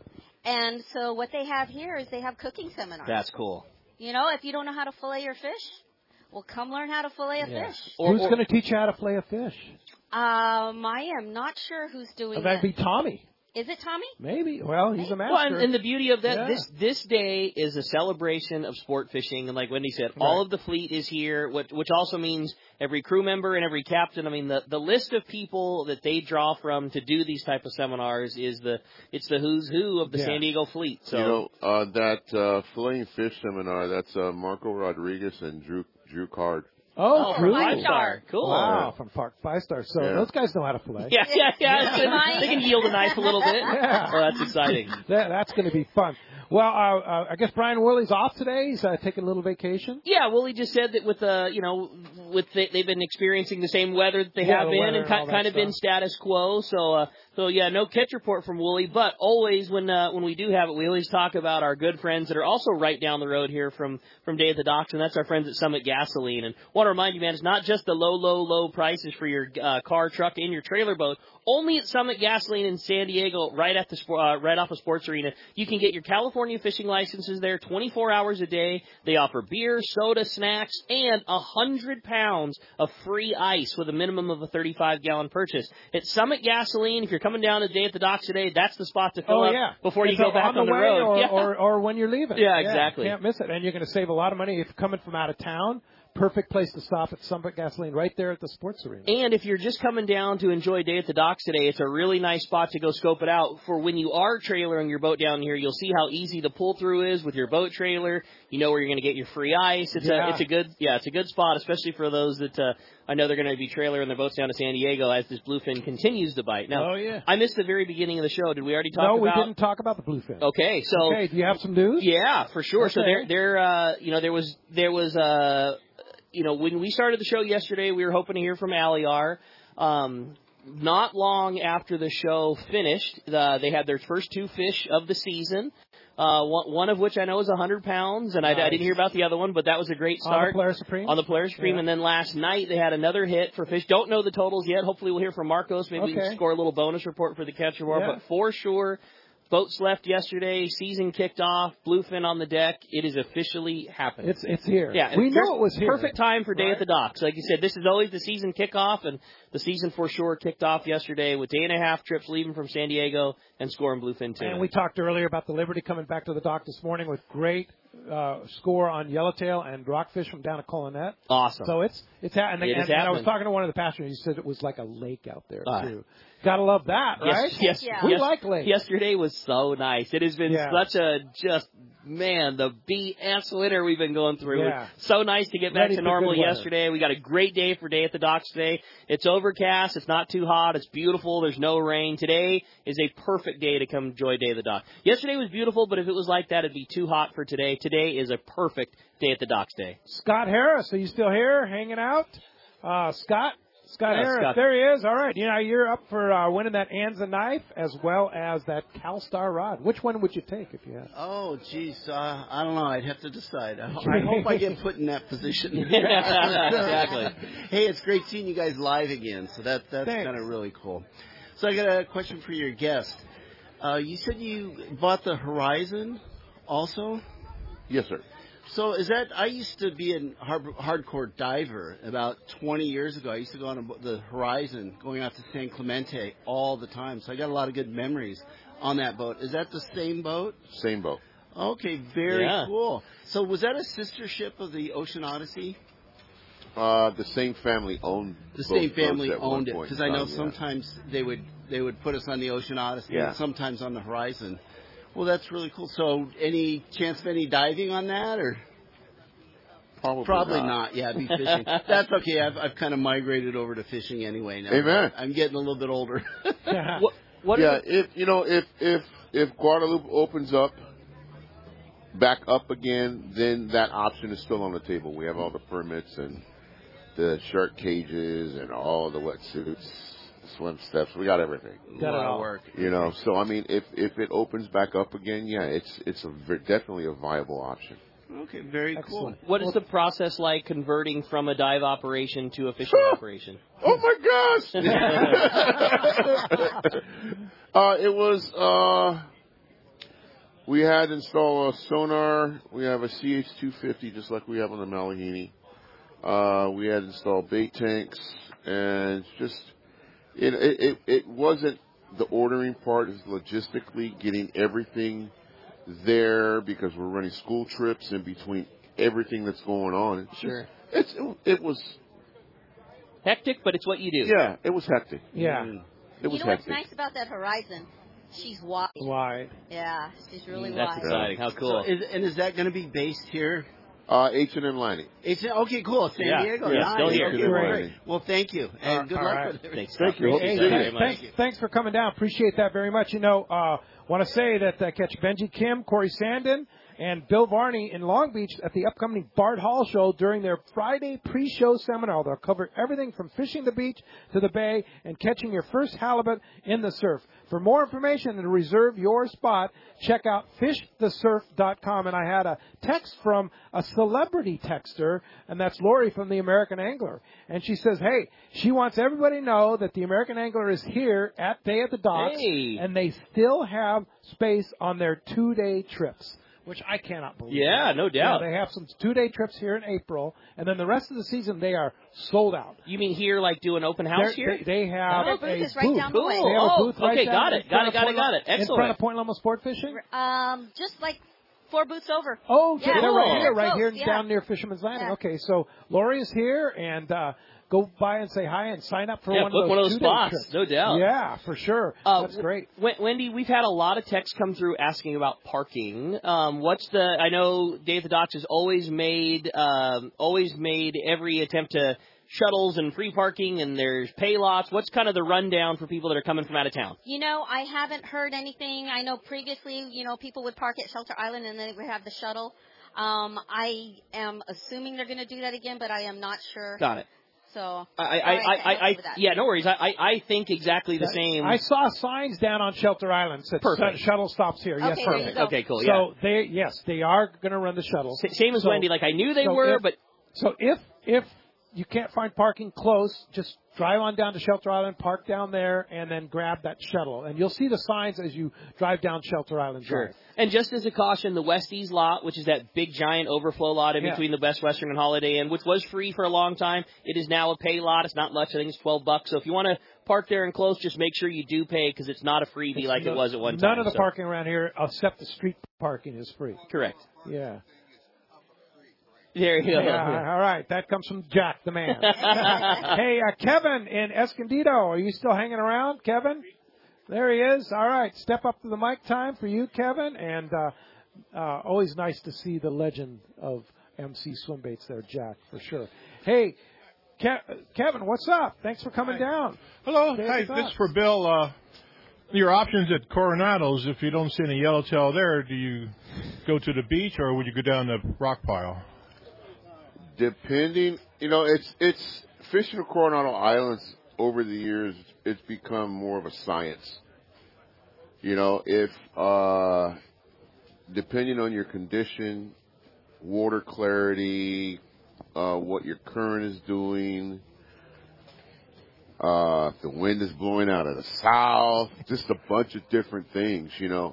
And so what they have here is they have cooking seminars. That's cool. You know, if you don't know how to fillet your fish, well, come learn how to fillet a fish. Who's going to teach you how to fillet a fish? I am not sure who's doing That'd be Tommy. Is it Tommy? Maybe. Well, he's a master. Well, and the beauty of that, this day is a celebration of sport fishing, and like Wendy said, all of the fleet is here, which also means every crew member and every captain. I mean, the list of people that they draw from to do these type of seminars is it's the who's who of the San Diego fleet. So you know that filleting fish seminar, that's Marco Rodriguez and Drew Card. Oh, from Drew. 5-Star. Cool. Wow, from 5-Star. So those guys know how to fillet. Yeah. They can yield a knife a little bit. Yeah. Oh, that's exciting. That's going to be fun. Well, I guess Brian Worley's off today. He's taking a little vacation. Yeah, Wooly just said that they've been experiencing the same weather that they have been, and kind of been status quo. So no catch report from Wooly. But always when we do have it, we always talk about our good friends that are also right down the road here from Day at the Docks, and that's our friends at Summit Gasoline. And want to remind you, man, it's not just the low prices for your car, truck, and your trailer boat. Only at Summit Gasoline in San Diego, right off of Sports Arena, you can get your California fishing licenses there 24 hours a day. They offer beer, soda, snacks, and 100 pounds of free ice with a minimum of a 35-gallon purchase. At Summit Gasoline, if you're coming down to Day at the Docks today, that's the spot to fill up before you go back on the road. Or when you're leaving. Yeah, exactly. Can't miss it. And you're going to save a lot of money if you're coming from out of town. perfect place to stop at Summit Gasoline right there at the sports arena. And if you're just coming down to enjoy Day at the Docks today, it's a really nice spot to go scope it out. For when you are trailering your boat down here, you'll see how easy the pull-through is with your boat trailer. You know where you're going to get your free ice. It's a good spot, especially for those that I know they're going to be trailering their boats down to San Diego as this bluefin continues to bite. Now, I missed the very beginning of the show. Did we already talk about? No, we didn't talk about the bluefin. Okay, so do you have some news? Yeah, for sure. Okay. So there was when we started the show yesterday, we were hoping to hear from Aliar. Not long after the show finished, they had their first 2 fish of the season. One of which I know is 100 pounds, and I didn't hear about the other one, but that was a great start. On the Polaris Supreme? On the Polaris Supreme, and then last night they had another hit for fish. Don't know the totals yet. Hopefully we'll hear from Marcos. Maybe we can score a little bonus report for the catch award, but for sure, boats left yesterday, season kicked off, bluefin on the deck. It is officially happening. It's here. Yeah, we know it was here. Perfect time for Day at the Docks. Like you said, this is always the season kickoff, and the season for sure kicked off yesterday with day-and-a-half trips leaving from San Diego and scoring bluefin too. And we talked earlier about the Liberty coming back to the dock this morning with great score on yellowtail and rockfish from down at Colonet. Awesome. So it's happening. And I was talking to one of the passengers. He said it was like a lake out there too. Gotta love that, right? Yes. We like lakes. Yesterday was so nice. It has been such a the BS winter we've been going through. Yeah. It was so nice to get back to normal yesterday. We got a great day for Day at the Docks today. It's overcast. It's not too hot. It's beautiful. There's no rain. Today is a perfect day to come enjoy Day at the Docks. Yesterday was beautiful, but if it was like that, it'd be too hot for today. Today is a perfect Day at the Docks day. Scott Harris, are you still here hanging out? Scott Harris, there he is. All right, you're up for winning that Anza knife as well as that CalStar rod. Which one would you take if you had? Oh, geez, I don't know. I'd have to decide. I hope I get put in that position. Exactly. Hey, it's great seeing you guys live again. So that's kind of really cool. So I got a question for your guest. You said you bought the Horizon also? Yes, sir. So is that, I used to be a hardcore diver about 20 years ago. I used to go on the Horizon going out to San Clemente all the time. So I got a lot of good memories on that boat. Is that the same boat? Same boat. Okay, very cool. So was that a sister ship of the Ocean Odyssey? The same family owned The same family owned it, because I know sometimes they would put us on the Ocean Odyssey and sometimes on the Horizon. Well, that's really cool. So, any chance of any diving on that, or probably not? Yeah, be fishing. That's okay. I've kind of migrated over to fishing anyway now. Amen. I'm getting a little bit older. If Guadalupe opens up back up again, then that option is still on the table. We have all the permits and the shark cages and all the wetsuits, swim steps. We got everything. Got it all. Work. So I mean, if it opens back up again, it's definitely a viable option. Okay, very cool. What is the process like converting from a dive operation to a fishing operation? Oh my gosh! It was we had installed a sonar. We have a CH-250 just like we have on the Malahini. We had installed bait tanks, and just it wasn't the ordering part. It's logistically getting everything there because we're running school trips in between everything that's going on. It was hectic, but it's what you do. Yeah, it was hectic. Yeah, it was hectic. What's nice about that Horizon? She's wide. Wide. Yeah, she's really That's wide. That's exciting. How cool. So is that going to be based here? H&M Lining. Okay, cool. San Diego. Yeah, still here. Okay, great. Well, thank you, and good luck with everything. Thank you. Thanks for coming down. Appreciate that very much. Want to say that catch Benji Kim, Corey Sandin, and Bill Varney in Long Beach at the upcoming Bart Hall Show during their Friday pre-show seminar. They'll cover everything from fishing the beach to the bay and catching your first halibut in the surf. For more information and to reserve your spot, check out fishthesurf.com. And I had a text from a celebrity texter, and that's Lori from the American Angler. And she says, hey, she wants everybody to know that the American Angler is here at Day at the Docks, and they still have space on their 2-day trips, which I cannot believe. Yeah, no doubt. They have some 2-day trips here in April, and then the rest of the season they are sold out. You mean here, like do an open house here? They have a booth. Is right down the way. They have a booth right okay, down got it. Excellent. In front of Point Loma Sport Fishing? Just like 4 booths over. Oh, yeah, right here yeah. down near Fisherman's Landing. Yeah. Okay, so Lori is here, and go by and say hi and sign up for one book of one of those two-day spots, trips. no doubt. Yeah, for sure. That's great. Wendy, we've had a lot of texts come through asking about parking. I know Day at the Docks has always made every attempt to shuttles and free parking, and there's pay lots. What's kind of the rundown for people that are coming from out of town? I haven't heard anything. I know previously, people would park at Shelter Island and then they would have the shuttle. I am assuming they're going to do that again, but I am not sure. Got it. So yeah, no worries. I think exactly the same. I saw signs down on Shelter Island that said shuttle stops here. Yes, perfect. Okay, cool. So they are going to run the shuttle. Same as Wendy. Like I knew they were, but if you can't find parking close, just drive on down to Shelter Island, park down there, and then grab that shuttle. And you'll see the signs as you drive down Shelter Island Drive. And just as a caution, the Westies lot, which is that big giant overflow lot in between the Best Western and Holiday Inn, which was free for a long time, it is now a pay lot. It's not much. I think it's $12. So if you want to park there and close, just make sure you do pay because it's not a freebie like it was at one time. None of the parking around here, except the street parking, is free. Correct. Yeah. There you go. Yeah, all right. That comes from Jack, the man. Hey, Kevin in Escondido. Are you still hanging around, Kevin? There he is. All right. Step up to the mic time for you, Kevin. And always nice to see the legend of MC Swimbaits there, Jack, for sure. Hey, Kevin, what's up? Thanks for coming down. Hello. Hi, this is for Bill. Your options at Coronado's, if you don't see any yellowtail there, do you go to the beach or would you go down the rock pile? Depending, it's fishing the Coronado Islands over the years, it's become more of a science. If depending on your condition, water clarity, what your current is doing, if the wind is blowing out of the south, just a bunch of different things,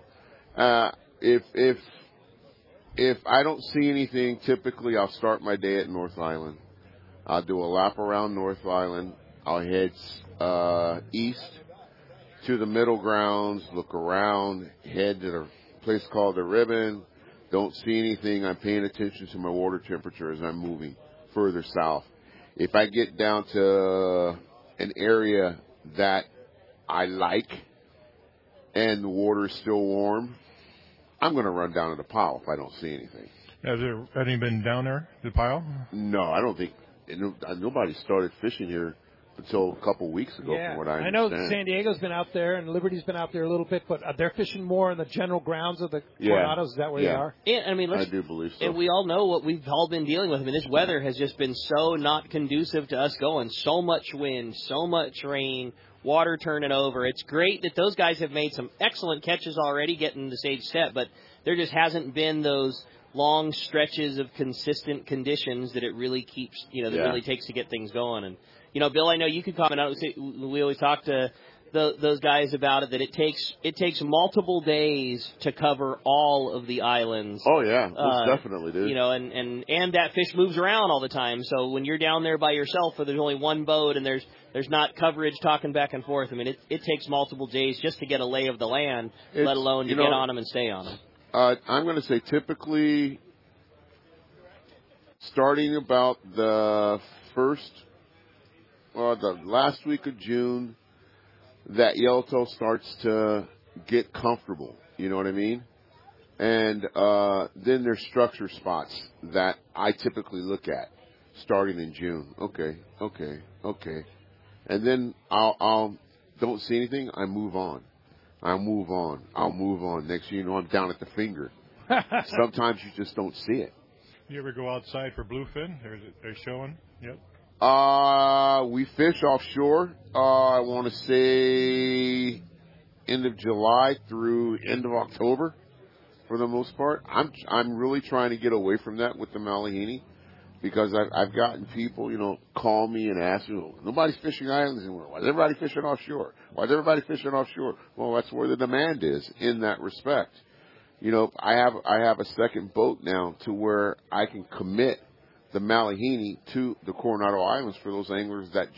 If I don't see anything, typically I'll start my day at North Island. I'll do a lap around North Island. I'll head east to the middle grounds, look around, head to the place called the Ribbon. Don't see anything. I'm paying attention to my water temperature as I'm moving further south. If I get down to an area that I like and the water is still warm, I'm going to run down to the pile if I don't see anything. Has there any been down there, the pile? No, I don't think. Nobody started fishing here until a couple weeks ago, from what I understand. I know San Diego's been out there and Liberty's been out there a little bit, but they're fishing more in the general grounds of the Coronados. Is that where they are? And, I do believe so. And we all know what we've all been dealing with. This weather has just been so not conducive to us going. So much wind, so much rain, water turning over. It's great that those guys have made some excellent catches already getting the stage set, but there just hasn't been those long stretches of consistent conditions that it really keeps, really takes to get things going. And, Bill, I know you could comment on it. We always talk to those guys about it, that it takes multiple days to cover all of the islands. Oh, yeah, most definitely, dude. And that fish moves around all the time. So when you're down there by yourself, or there's only one boat and there's not coverage talking back and forth, it takes multiple days just to get a lay of the land, let alone to get on them and stay on them. I'm going to say typically starting about the last week of June, that yellowtail starts to get comfortable. You know what I mean? And then there's structure spots that I typically look at starting in June. Okay. And then I'll don't see anything, I move on. I'll move on. Next thing you know, I'm down at the finger. Sometimes you just don't see it. You ever go outside for bluefin? They're showing? Yep. We fish offshore. I want to say end of July through end of October for the most part. I'm really trying to get away from that with the Malihini because I've gotten people, call me and ask me, nobody's fishing islands anymore. Why is everybody fishing offshore? Well, that's where the demand is in that respect. I have a second boat now to where I can commit the Malihini to the Coronado Islands for those anglers that just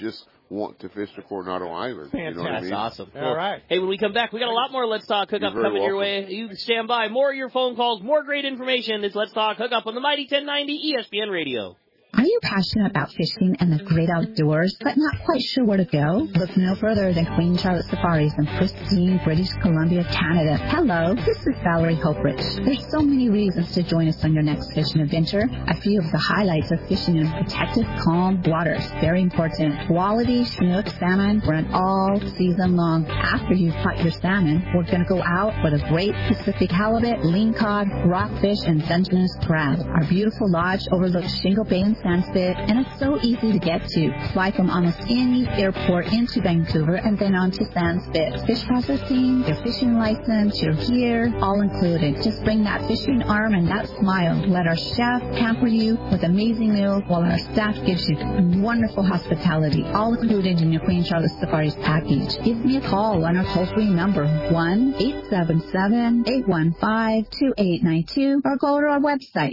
want to fish the Coronado Island. Fantastic. You know what I mean? That's awesome. All right. Hey, when we come back, we got a lot more Let's Talk Hookup You're very coming your welcome. way. You can stand by. More of your phone calls, more great information. It's Let's Talk Hookup on the Mighty 1090 ESPN Radio. Are you passionate about fishing and the great outdoors, but not quite sure where to go? Look no further than Queen Charlotte Safaris in pristine British Columbia, Canada. Hello, this is Valerie Hoprich. There's so many reasons to join us on your next fishing adventure. A few of the highlights of fishing in protected, calm waters. Very important. Quality Chinook salmon run all season long. After you've caught your salmon, we're going to go out with a great Pacific halibut, lingcod, rockfish, and Dungeness crab. Our beautiful lodge overlooks Shingle Bay and Sandspit, and it's so easy to get to. Fly from almost any airport into Vancouver and then on to Sandspit. Fish processing, your fishing license, your gear, all included. Just bring that fishing arm and that smile. Let our chef pamper you with amazing meals while our staff gives you wonderful hospitality, all included in your Queen Charlotte Safaris package. Give me a call on our toll-free number, 1-877-815-2892, or go to our website,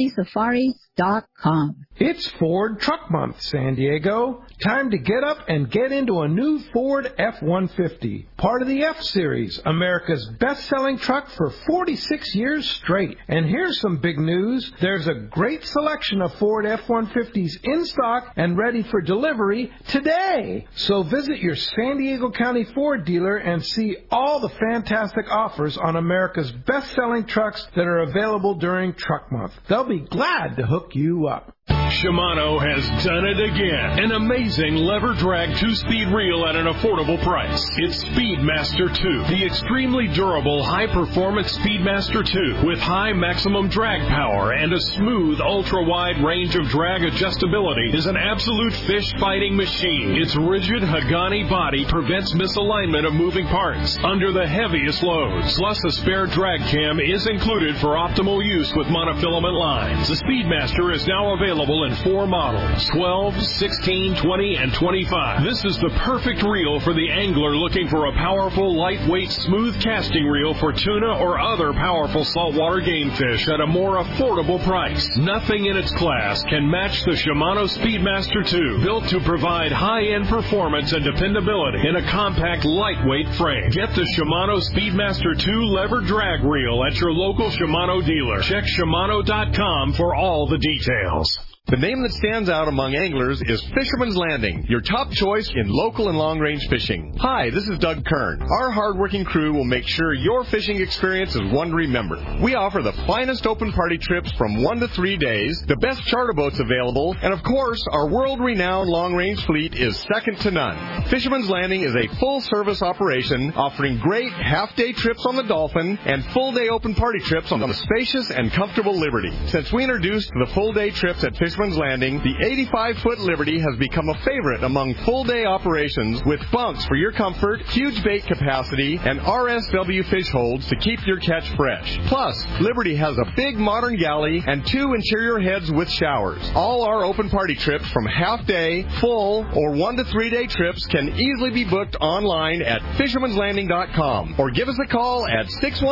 qcsafaris.com. It's Ford Truck Month, San Diego. Time to get up and get into a new Ford F-150. Part of the F-Series, America's best-selling truck for 46 years straight. And here's some big news. There's a great selection of Ford F-150s in stock and ready for delivery today. So visit your San Diego County Ford dealer and see all the fantastic offers on America's best-selling trucks that are available during Truck Month. They'll be glad to hook you up. Shimano has done it again. An amazing lever drag 2-speed reel at an affordable price. It's Speedmaster 2, the extremely durable high-performance Speedmaster 2 with high maximum drag power and a smooth ultra-wide range of drag adjustability is an absolute fish-fighting machine. Its rigid Hagani body prevents misalignment of moving parts under the heaviest loads. Plus, a spare drag cam is included for optimal use with monofilament lines. The Speedmaster is now available in 4 models, 12, 16, 20, and 25. This is the perfect reel for the angler looking for a powerful, lightweight, smooth casting reel for tuna or other powerful saltwater game fish at a more affordable price. Nothing in its class can match the Shimano Speedmaster 2, built to provide high-end performance and dependability in a compact, lightweight frame. Get the Shimano Speedmaster 2 lever drag reel at your local Shimano dealer. Check Shimano.com for all the details. The name that stands out among anglers is Fisherman's Landing, your top choice in local and long-range fishing. Hi, this is Doug Kern. Our hard-working crew will make sure your fishing experience is one to remember. We offer the finest open party trips from 1 to 3 days, the best charter boats available, and of course, our world-renowned long-range fleet is second to none. Fisherman's Landing is a full-service operation offering great half-day trips on the Dolphin and full-day open party trips on the spacious and comfortable Liberty. Since we introduced the full-day trips at Fisherman's Landing, the 85-foot Liberty has become a favorite among full-day operations with bunks for your comfort, huge bait capacity, and RSW fish holds to keep your catch fresh. Plus, Liberty has a big modern galley and 2 interior heads with showers. All our open party trips from half-day, full, or 1 to 3 day trips can easily be booked online at fishermanslanding.com or give us a call at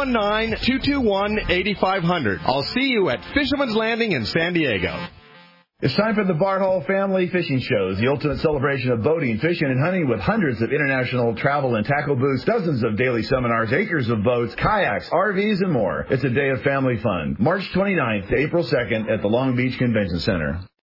619-221-8500. I'll see you at Fisherman's Landing in San Diego. It's time for the Bart Hall Family Fishing Shows, the ultimate celebration of boating, fishing, and hunting with hundreds of international travel and tackle booths, dozens of daily seminars, acres of boats, kayaks, RVs, and more. It's a day of family fun. March 29th to April 2nd at the Long Beach Convention Center.